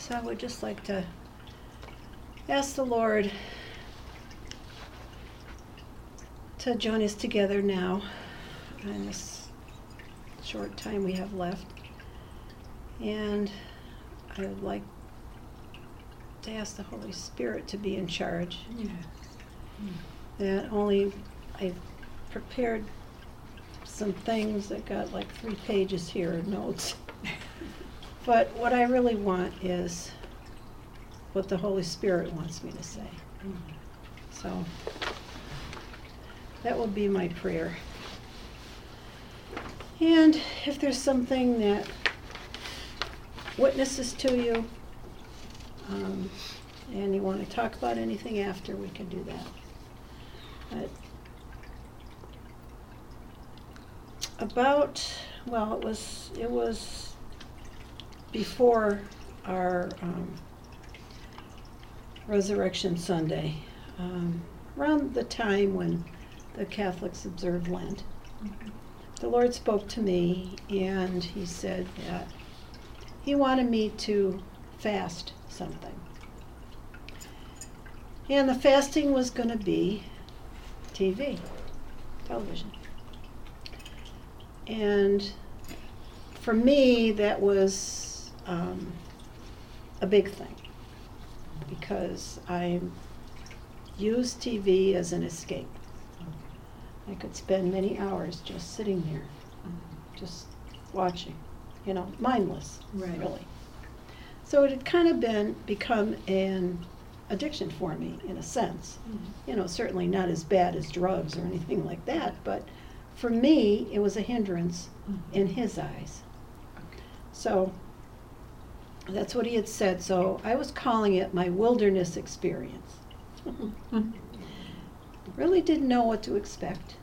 So I would just like to ask the Lord to join us together now in this short time we have left. And I would like to ask the Holy Spirit to be in charge. Yeah. That only I've prepared some things that got like 3 pages here of notes. But what I really want is what the Holy Spirit wants me to say. So that will be my prayer. And if there's something that witnesses to you, and you want to talk about anything after, we can do that. But it was before our Resurrection Sunday, around the time when the Catholics observed Lent. The Lord spoke to me, and he said that he wanted me to fast something. And the fasting was going to be television. And for me, that was a big thing, because I used TV as an escape. I could spend many hours just sitting there, just watching, mindless, Right. really. So it had kind of become an addiction for me, in a sense. Certainly not as bad as drugs or anything like that, but for me, it was a hindrance in his eyes. So that's what he had said. So I was calling it my wilderness experience. Really didn't know what to expect.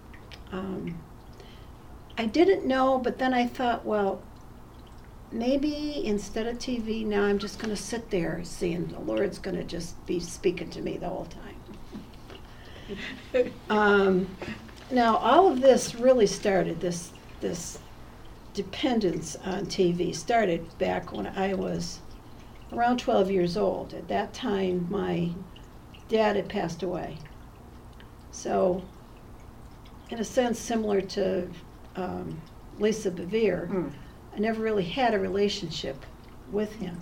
I didn't know, but then I thought, well, maybe instead of TV, now I'm just going to sit there seeing the Lord's going to just be speaking to me the whole time. Now, all of this really started, this dependence on TV started back when I was around 12 years old. At that time, my dad had passed away. So, in a sense, similar to Lisa Bevere, I never really had a relationship with him.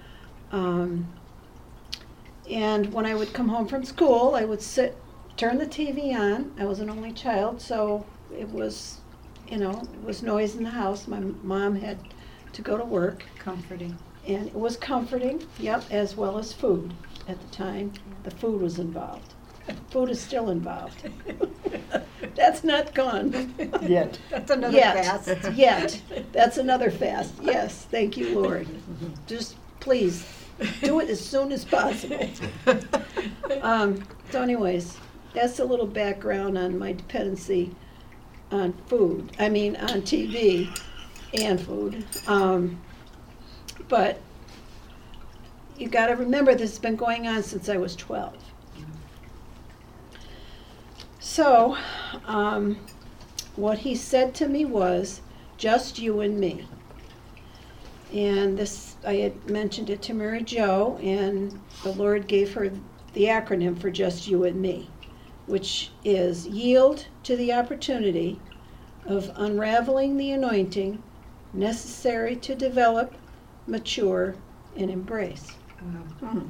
And when I would come home from school, I would turn the TV on. I was an only child, so it was, it was noise in the house. My mom had to go to work. Comforting. And it was comforting, as well as food at the time. The food was involved. Food is still involved. That's not gone. Yet. That's another fast. Yet. That's another fast. Yes, thank you, Lord. Just please, do it as soon as possible. So anyways, that's a little background on my dependency on on TV and food. But you got to remember, this has been going on since I was 12. So, what he said to me was, just you and me. And this, I had mentioned it to Mary Jo, and the Lord gave her the acronym for just you and me, which is yield to the opportunity of unraveling the anointing necessary to develop, mature, and embrace. Wow.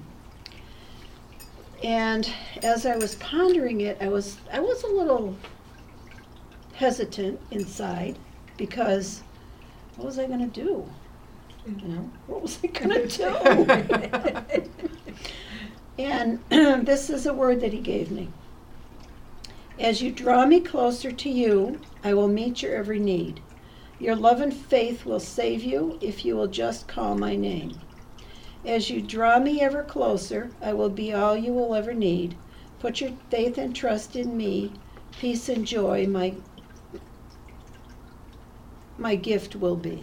And as I was pondering it, I was a little hesitant inside, because what was I going to do? What was I going to do? And this is a word that he gave me. As you draw me closer to you, I will meet your every need. Your love and faith will save you if you will just call my name. As you draw me ever closer, I will be all you will ever need. Put your faith and trust in me. Peace and joy, my gift will be.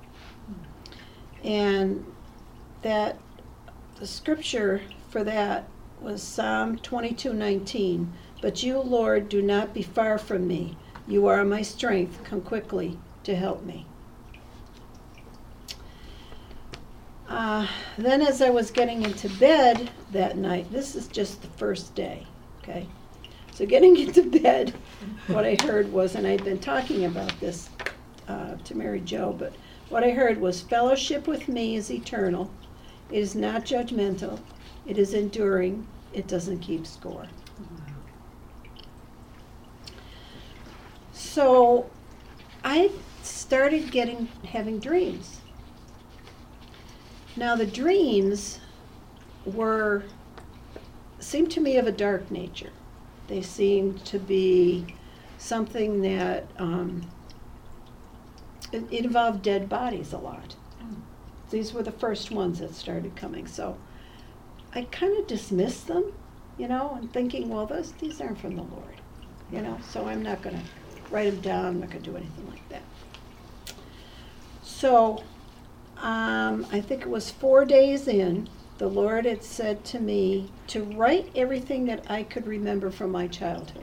And the scripture for that was Psalm 22:19. But you, Lord, do not be far from me. You are my strength. Come quickly to help me. Then as I was getting into bed that night, this is just the first day, okay? So getting into bed, what I heard was, and I'd been talking about this to Mary Jo, but what I heard was, fellowship with me is eternal. It is not judgmental. It is enduring. It doesn't keep score. So I started having dreams. Now the dreams seemed to me of a dark nature. They seemed to be something that it involved dead bodies a lot. These were the first ones that started coming. So I kind of dismissed them, and thinking, well, these aren't from the Lord, so I'm not going to write them down. I'm not going to do anything like that. So I think it was 4 days in, the Lord had said to me to write everything that I could remember from my childhood.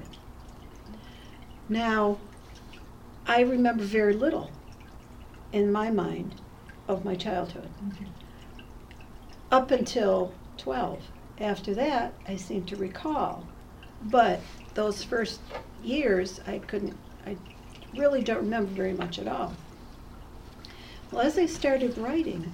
Now, I remember very little in my mind of my childhood. Up until 12. After that, I seem to recall. But those first years, I really don't remember very much at all. Well, as I started writing,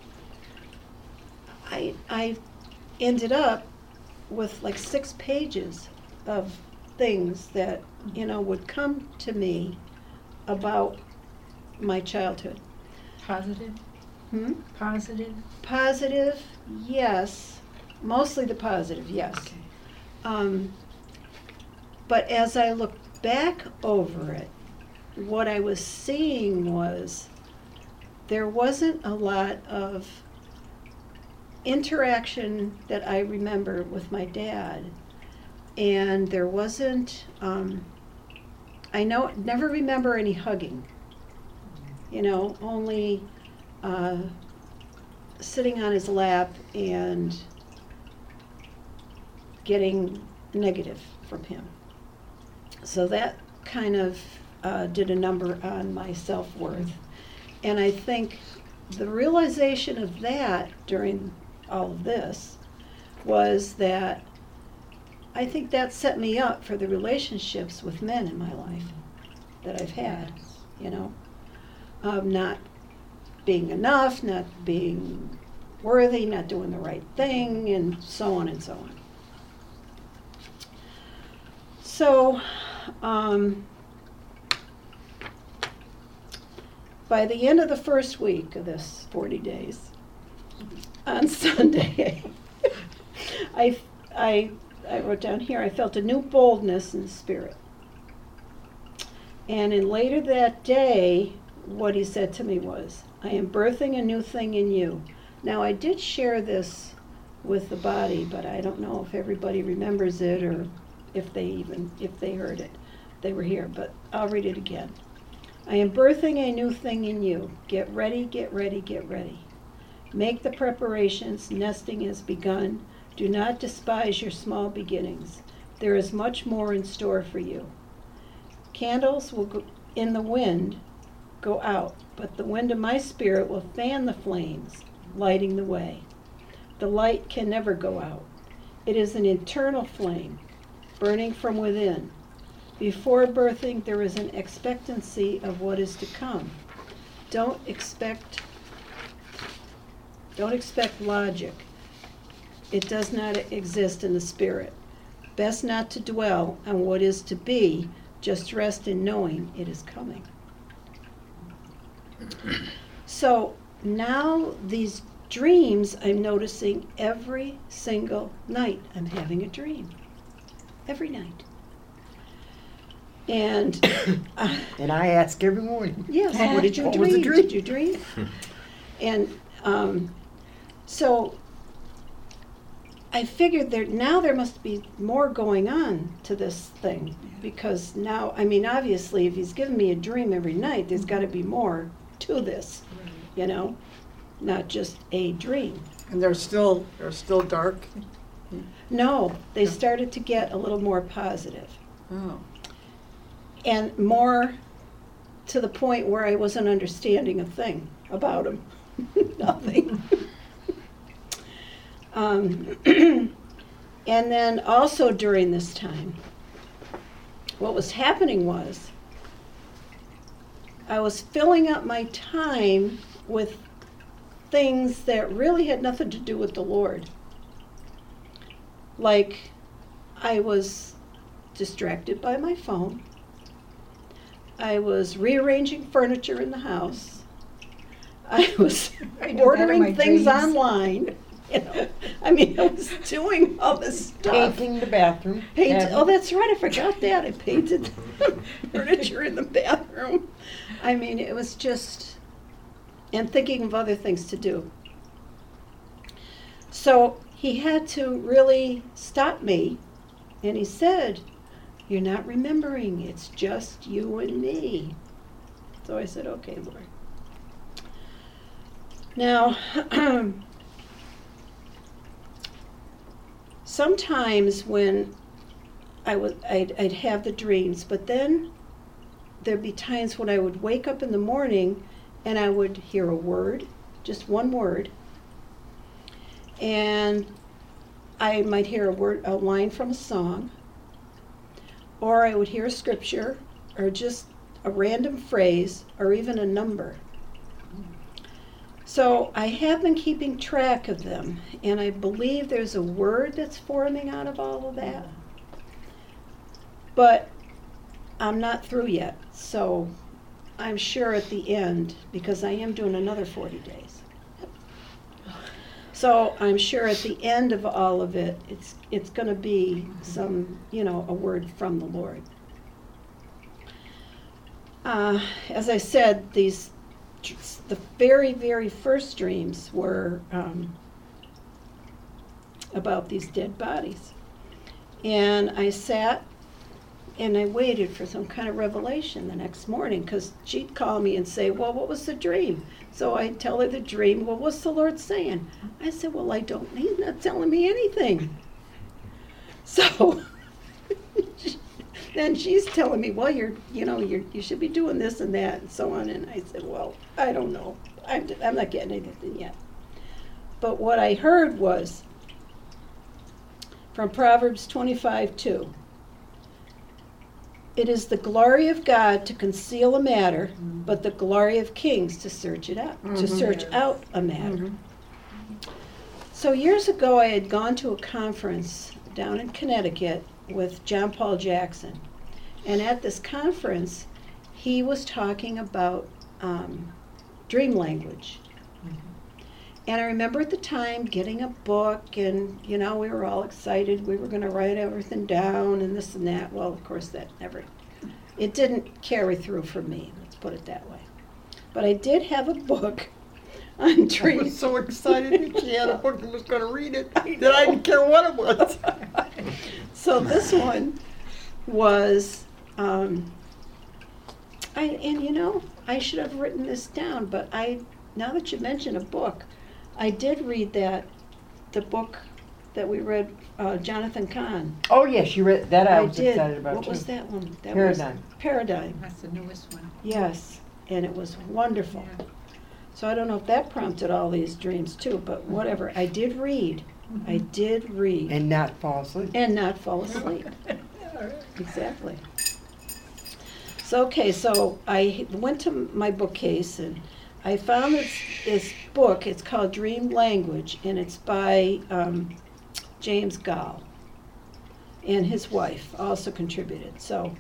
I ended up with like 6 pages of things that, would come to me about my childhood. Positive? Positive? Positive, yes. Mostly the positive, yes. Okay. But as I look back over it, what I was seeing was there wasn't a lot of interaction that I remember with my dad. And there wasn't, I never remember any hugging. Only sitting on his lap and getting negative from him. So that kind of did a number on my self-worth. And I think the realization of that during all of this was that I think that set me up for the relationships with men in my life that I've had, not being enough, not being worthy, not doing the right thing, and so on and so on. So, by the end of the first week of this 40 days, on Sunday, I wrote down here, I felt a new boldness in the spirit. And later that day, what he said to me was, I am birthing a new thing in you. Now, I did share this with the body, but I don't know if everybody remembers it or if they heard it. They were here, but I'll read it again. I am birthing a new thing in you. Get ready, get ready, get ready. Make the preparations. Nesting has begun. Do not despise your small beginnings. There is much more in store for you. Candles will go in the wind go out, but the wind of my spirit will fan the flames, lighting the way. The light can never go out. It is an internal flame, burning from within. Before birthing, there is an expectancy of what is to come. Don't expect logic. It does not exist in the spirit. Best not to dwell on what is to be, just rest in knowing it is coming. So now these dreams, I'm noticing every single night I'm having a dream. Every night. And And I ask every morning. yes, What did you was dream? the dream? Did you dream? And so I figured there must be more going on to this thing, because now, obviously, if he's giving me a dream every night, there's got to be more to this, not just a dream. And they're still dark? No, they started to get a little more positive. Oh. And more to the point where I wasn't understanding a thing about him. Nothing. And then also during this time, what was happening was I was filling up my time with things that really had nothing to do with the Lord. Like, I was distracted by my phone. I was rearranging furniture in the house. I was I do that in my ordering things dreams. online. You know, I mean, I was doing all this stuff. Painting the bathroom. Oh, that's right, I forgot that. I painted furniture in the bathroom. I mean, it was just, and thinking of other things to do. So he had to really stop me, and he said, "You're not remembering, it's just you and me." So I said, "Okay, Lord." Now, sometimes when I'd have the dreams, but then there'd be times when I would wake up in the morning and I would hear a word, just one word, and I might hear a line from a song, or I would hear a scripture, or just a random phrase, or even a number. So I have been keeping track of them, and I believe there's a word that's forming out of all of that. But I'm not through yet, so I'm sure at the end, because I am doing another 40 days. So I'm sure at the end of all of it, it's going to be some, a word from the Lord. As I said, the very, very first dreams were about these dead bodies. And I sat and I waited for some kind of revelation the next morning, because she'd call me and say, "Well, what was the dream?" So I'd tell her the dream. "Well, what's the Lord saying?" I said, "Well, he's not telling me anything." So then she's telling me, "Well, you should be doing this and that," and so on. And I said, "Well, I don't know. I'm not getting anything yet." But what I heard was from Proverbs 25:2. "It is the glory of God to conceal a matter, but the glory of kings to search it out, to search out a matter." So years ago, I had gone to a conference down in Connecticut with John Paul Jackson. And at this conference, he was talking about dream language. And I remember at the time getting a book, and we were all excited. We were going to write everything down and this and that. Well, of course, it didn't carry through for me, let's put it that way. But I did have a book on I dreams. was so excited that she had a book and was going to read it that I didn't care what it was. So this one was, I should have written this down, but now that you mention a book, I did read the book that we read, Jonathan Cahn. Oh, yes, you read that. I was did. excited about What too. was that one? That Paradigm. Was Paradigm. That's the newest one. Yes, and it was wonderful. Yeah. So I don't know if that prompted all these dreams too, but whatever. I did read. I did read. And not fall asleep. And not fall asleep. Exactly. So, so I went to my bookcase and I found this book. It's called Dream Language, and it's by James Gall. And his wife also contributed. So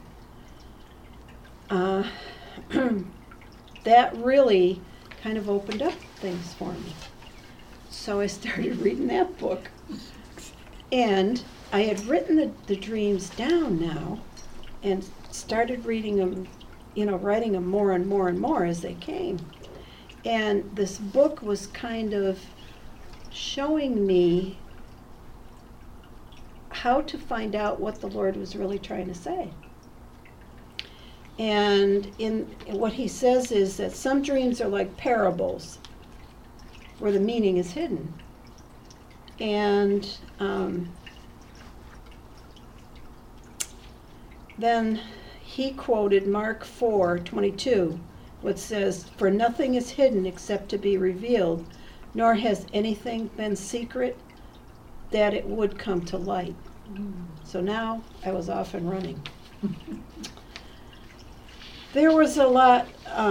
that really kind of opened up things for me. So I started reading that book. And I had written the dreams down now and started reading them, writing them more and more and more as they came. And this book was kind of showing me how to find out what the Lord was really trying to say. And what he says is that some dreams are like parables, where the meaning is hidden. And then he quoted Mark 4:22, which says, "For nothing is hidden except to be revealed, nor has anything been secret that it would come to light. So now I was off and running. There was a lot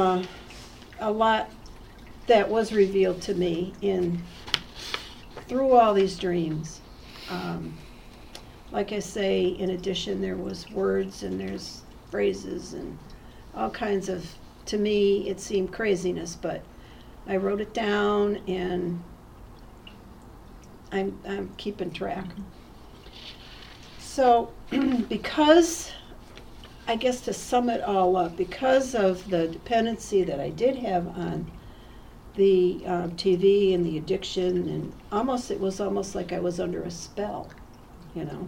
that was revealed to me through all these dreams. Like I say, in addition, there was words and there's phrases and all kinds of, to me, it seemed craziness, but I wrote it down and I'm keeping track. So, because, I guess to sum it all up, because of the dependency that I did have on the TV and the addiction, and it was almost like I was under a spell, you know.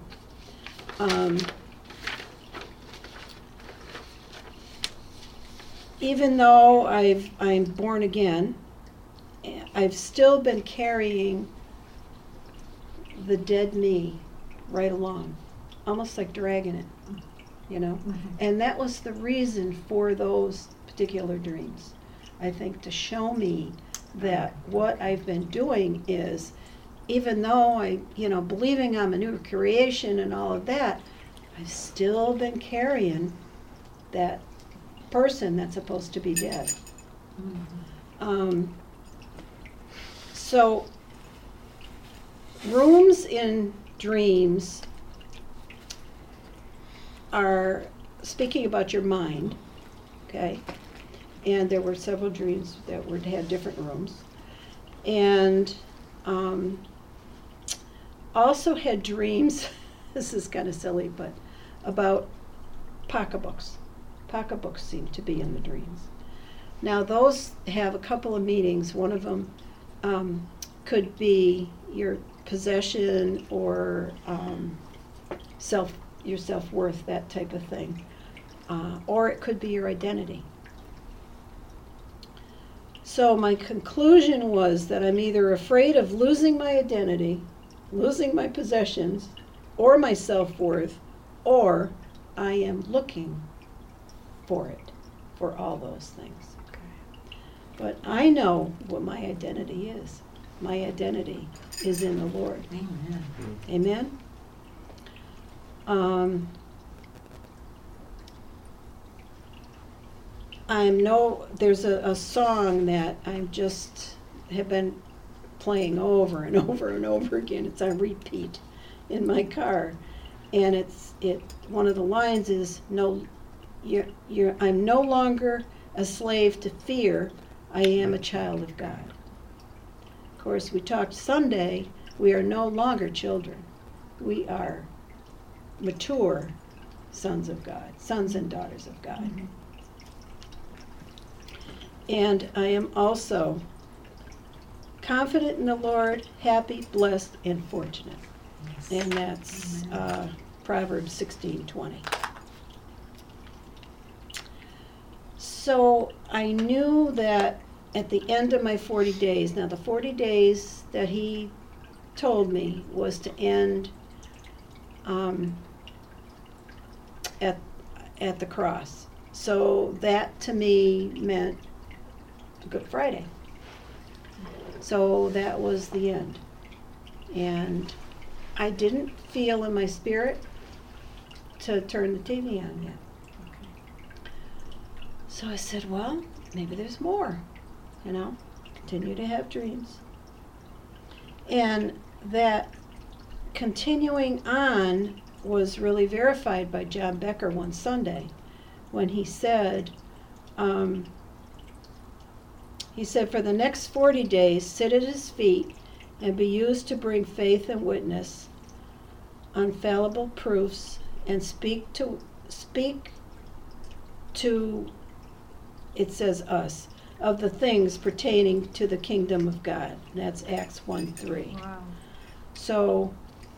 Even though I'm born again, I've still been carrying the dead me right along, almost like dragging it, you know. And that was the reason for those particular dreams. I think to show me that what I've been doing is, even though believing I'm a new creation and all of that, I've still been carrying that person that's supposed to be dead. So rooms in dreams are speaking about your mind, okay? And there were several dreams that had different rooms. And also had dreams, this is kind of silly, but about pocketbooks. Pocketbooks seem to be in the dreams. Now those have a couple of meanings. One of them could be your possession or your self-worth, that type of thing. Or it could be your identity. So my conclusion was that I'm either afraid of losing my identity, losing my possessions, or my self-worth, or I am looking for it, for all those things. But I know what my identity is. My identity is in the Lord. Amen. Amen? There's a song that have been playing over and over and over again. It's on repeat in my car. And one of the lines is, I'm no longer a slave to fear, I am a child of God. Of course, we talked Sunday, we are no longer children. We are mature sons of God, sons and daughters of God. Mm-hmm. And I am also confident in the Lord, happy, blessed, and fortunate. Yes. And that's Proverbs 16:20. So I knew that at the end of my 40 days, now the 40 days that he told me was to end at the cross. So that to me meant Good Friday. So that was the end. And I didn't feel in my spirit to turn the TV on yet. So I said, well, maybe there's more, continue to have dreams. And that continuing on was really verified by John Becker one Sunday when he said, for the next 40 days, sit at his feet and be used to bring faith and witness, infallible proofs, and speak to, it says us, of the things pertaining to the kingdom of God. And that's Acts 1:3. Wow. So,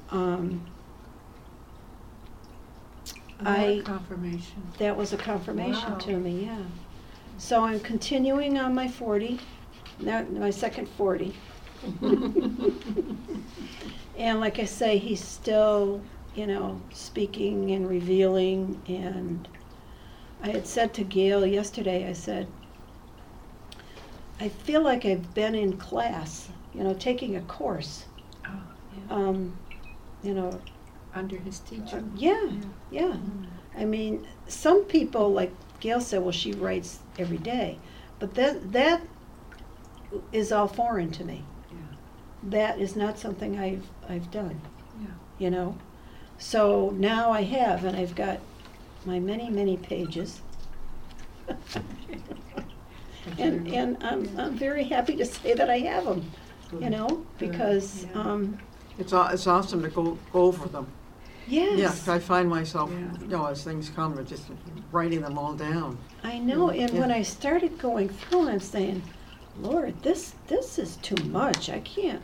Confirmation. that was a confirmation Wow. to me, yeah. So I'm continuing on my 40, now my second 40. And like I say, he's still, speaking and revealing. And I had said to Gail yesterday, I said, I feel like I've been in class, taking a course. Oh. You know, Under his teaching. yeah, yeah. I mean, some people, like Gail said, well, she writes every day, but that is all foreign to me. Yeah. That is not something I've done, Yeah. you know? So now I have, and I've got my many pages. And I'm very happy to say that I have them, you know, because, Yeah. It's awesome to go over them. Yeah, yes, I find myself, Yeah. you know, as things come, just writing them all down. I know, and when Yeah. I started going through, I'm saying, Lord, this is too much. I can't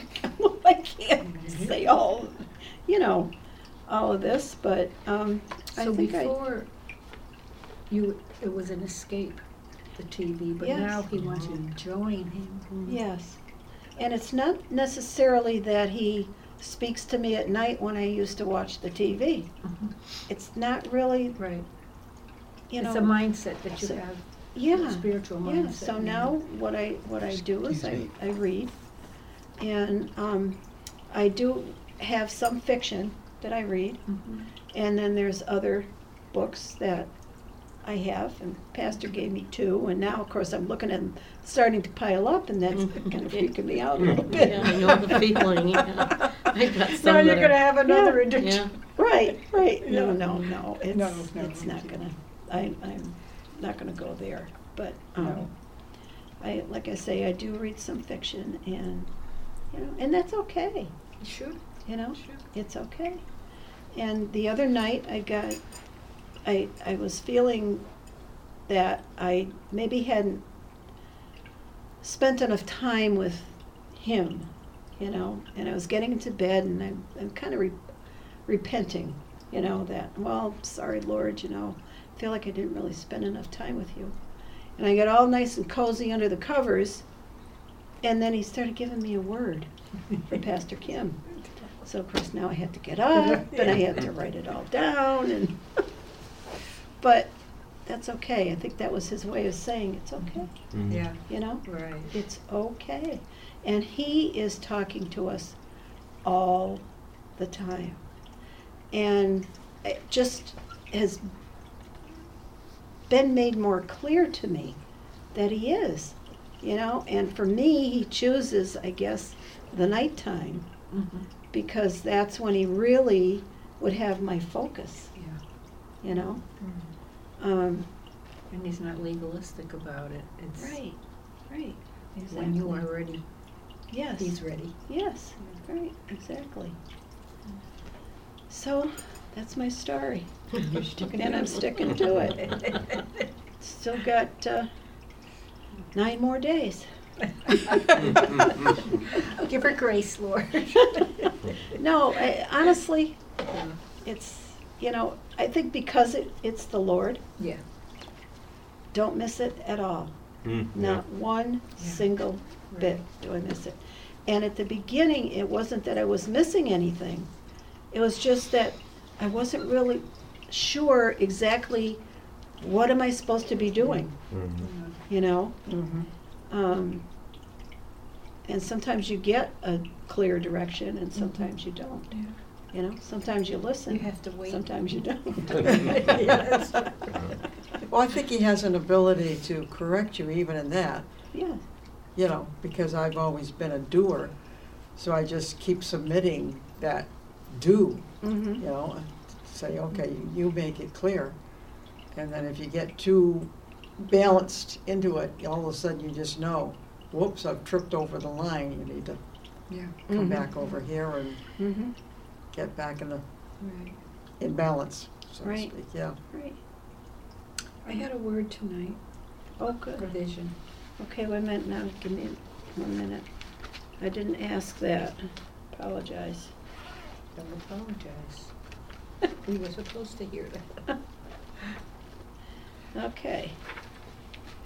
say all, you know, all of this, but, I So think before, it was an escape, the TV, but Yes. now he wants you to join him. yes. And it's not necessarily that he speaks to me at night when I used to watch the TV. Mhm. It's not really, Right. you know. It's a mindset that you so- have, Yeah. a spiritual Yeah, mindset. so now what I do is Excuse me. I read, and I do have some fiction that I read, Mhm. and then there's other books that I have, and Pastor gave me 2, and now, of course, I'm looking at them starting to pile up, and that's kind of freaking me out a little bit. Yeah, I know the feeling, yeah. I've got some Now you're that gonna are, have another Yeah. addiction. yeah. Right, no, Yeah. no, it's No, not gonna, I'm not gonna go there, but, No. like I say, I do read some fiction, and, you know, and that's okay, Sure, you know? sure. It's okay. And the other night, I was feeling that I maybe hadn't spent enough time with him, you know, and I was getting into bed, and I'm kind of repenting, you know, that, well, sorry, Lord, you know, I feel like I didn't really spend enough time with you. And I got all nice and cozy under the covers, and then he started giving me a word for Pastor Kim. So of course now I had to get up, and I had to write it all down, and but that's okay. I think that was his way of saying it's okay, Yeah, you know? right. It's okay. And he is talking to us all the time. And it just has been made more clear to me that he is, you know? And for me, he chooses, I guess, the nighttime, Mhm. because that's when he really would have my focus, Yeah. you know? And he's not legalistic about it. It's Right, right, when you exactly. are ready, Yes. he's ready. Yes, right, exactly. So, that's my story. And I'm sticking to it. Still got 9 more days. Give her grace, Lord. No, honestly, Yeah. it's, you know, I think because it's the Lord, Yeah. don't miss it at all. Not one Yeah. single bit Right. do I miss it. And at the beginning, it wasn't that I was missing anything. It was just that I wasn't really sure exactly what am I supposed to be doing, you know? And sometimes you get a clear direction, and sometimes you don't. Yeah. You know, sometimes you listen. You have to wait. Sometimes you don't. Yes. Well, I think he has an ability to correct you even in that, Yeah, you know, because I've always been a doer. So I just keep submitting that do, mm-hmm. you know, say, okay, you make it clear. And then if you get too balanced into it, all of a sudden you just know, whoops, I've tripped over the line. You need to Yeah. come Mhm. back over here and Mm-hmm. get back Right. in balance, so to Right. speak, yeah. Right. I had a word tonight, Oh, good. provision. Okay, wait a minute now, give me 1 minute. I didn't ask that. Apologize. Don't apologize. We were supposed to hear that. Okay.